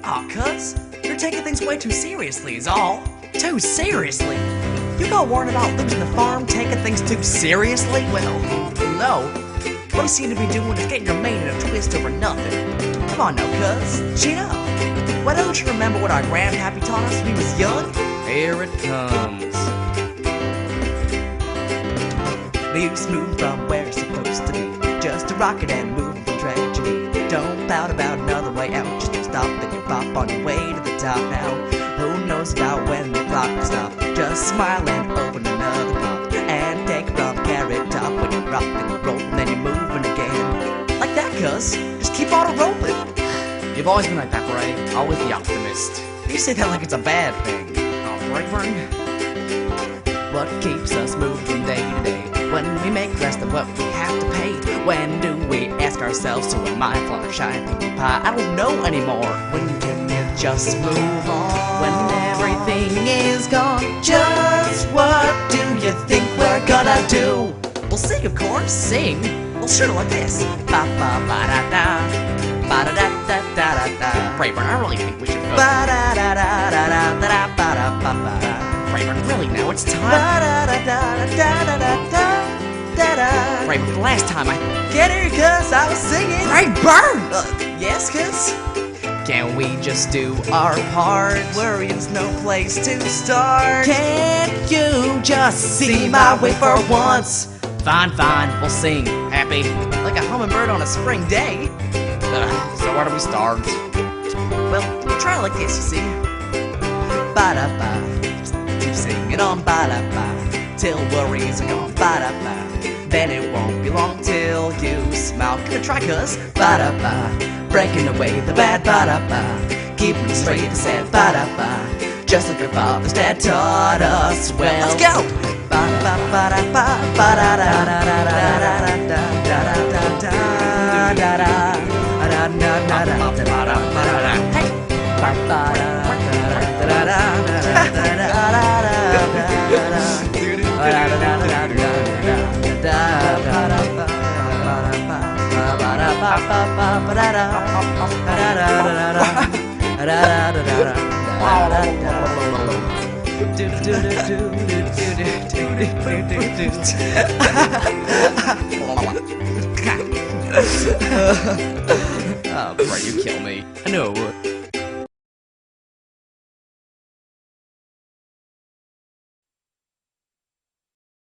Aw, cuz, you're taking things way too seriously is all. Too seriously? You got worried about losing the farm, taking things too seriously? Well, no. What you seem to be doing is getting your mane in a twist over nothing. Come on now, cuz, chin up. Why don't you remember what our grandpappy taught us when he was young? Here it comes. You smooth from where it's supposed to be. Just a rocket and move from tragedy. Don't pout about another way out. Just don't stop, then you pop on your way to the top now. Who knows about when the clock will stop? Just smile and open another pop. And take from carrot top. When you rock, then you roll, and then you're moving again. Like that, cuz. Just keep on rolling. You've always been like that, Bray. Always the optimist. You say that like it's a bad thing. Oh, Rayburn. What keeps us moving from day to day? When we make less than what we have to pay? When do we ask ourselves to am I Fluttershy Pinkie Pie? I don't know anymore. When can you just move on? When everything is gone, just what do you think we're gonna do? We'll sing, of course. Sing? Well, sure, like this. Ba ba ba da da, ba da da da da da da. Rayburn, I really think we should go. Ba da da da da da da da ba da ba ba da. Rayburn, really now it's time. Rayburn, the last time I... Get her, cuz I was singing. Rayburn! Yes, cuz? Can we just do our part? Worrying's no place to start. Can't you just see my way for once? Fine, fine, we'll sing. Happy? Like a hummingbird on a spring day. So where do we start? Well, we'll try it like this, you see. Ba-da-ba. Keep singing on ba-da-ba till worries are gone. Ba-da-ba. Then it won't be long till you smile. Gonna try, cuz. Ba-da-ba. Breaking away the bad ba-da-ba. Keeping straight the sad ba-da-ba. Just like your father's dad taught us well. Let's go! Ba-da-ba-ba-da-ba. Hey! Oh, Bray, you kill me. I knew it would.